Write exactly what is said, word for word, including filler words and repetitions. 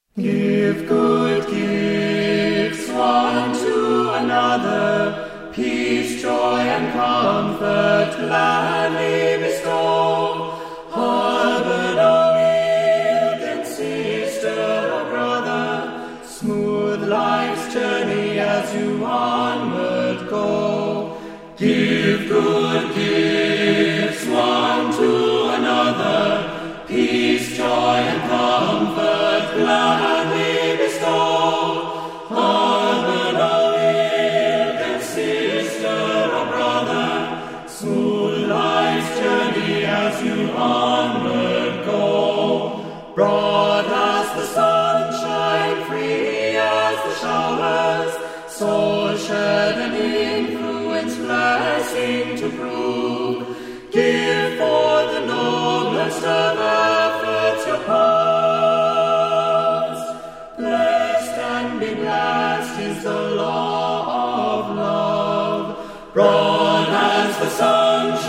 Give good gifts one to another, peace, joy, and comfort gladly bestow. Harbor no ill, then sister or brother, smooth life's journey as you onward go. Give good gifts one to another, peace, joy, and comfort gladly bestow. Harbor no ill, then sister or brother, smooth life's journey as you onward go. Broad as the sunshine, free as the showers, so shed an influence, blessing to prove. Give for the noblest of efforts your past. Blessed and be blessed is the law of love. Broad as the sunshine,